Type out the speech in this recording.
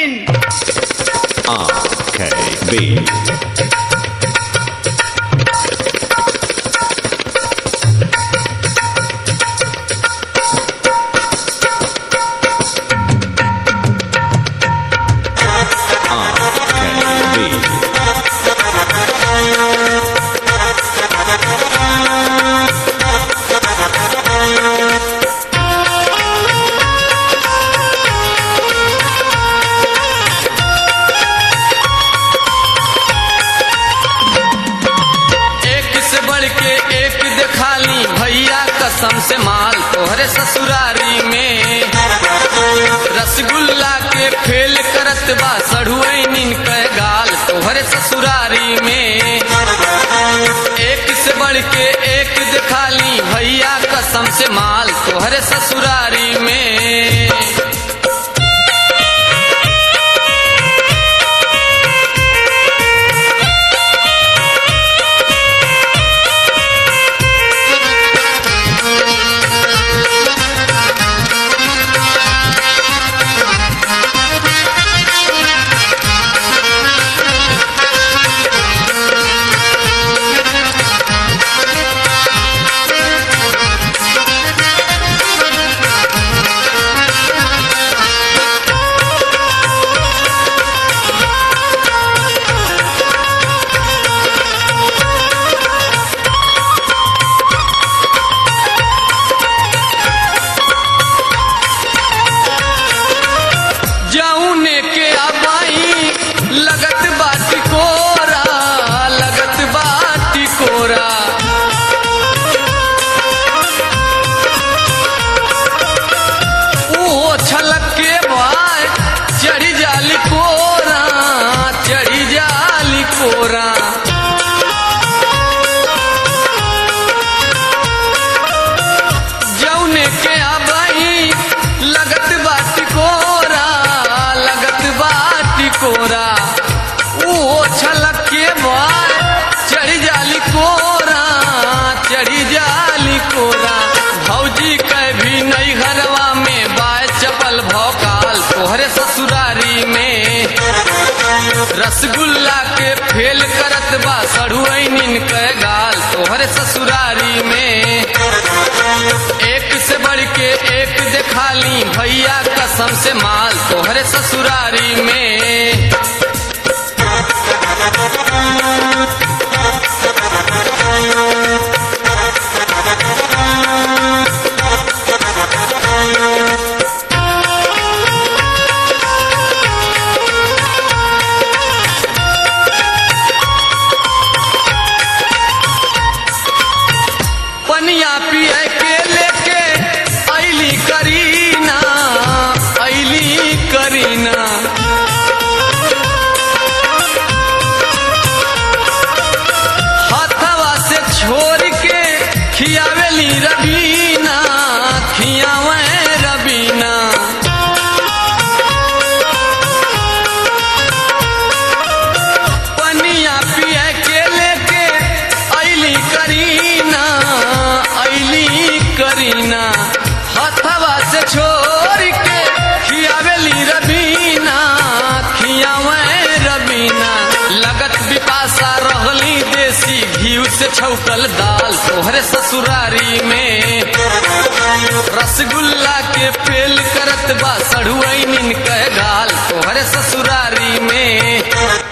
in. RKB. कसम से माल तोहरे ससुरारी में रसगुल्ला के फेल करत बा सढ़ुआइन के गाल तोहरे ससुरारी में एक से बढ़ के एक दिखाली भैया कसम से माल तोहरे ससुरारी में। भौजी के भी नई घरवा में बाय चपल भौकाल तोहरे ससुरारी में रसगुल्ला के फेल करत बा सढ़ुआइन के गाल तोहरे ससुरारी में एक से बढ़ के एक दिखाली भैया कसम से माल तोहरे ससुरारी में। पनिया पिए के लेके ऐली करीना हाथवा से छोड़ के खियावेली रबीना खियावे रबीना। पनिया पिए के लेके ऐली करीना हाथवा से छोड़ के खियावेली रबीना खियावे रबीना। लगत बिपासा रहली देसी घी से छौकल दाल तोहरे ससुरारी में रसगुल्ला के फेल करत बा सढ़ुआइन के गाल तोहरे ससुरारी में।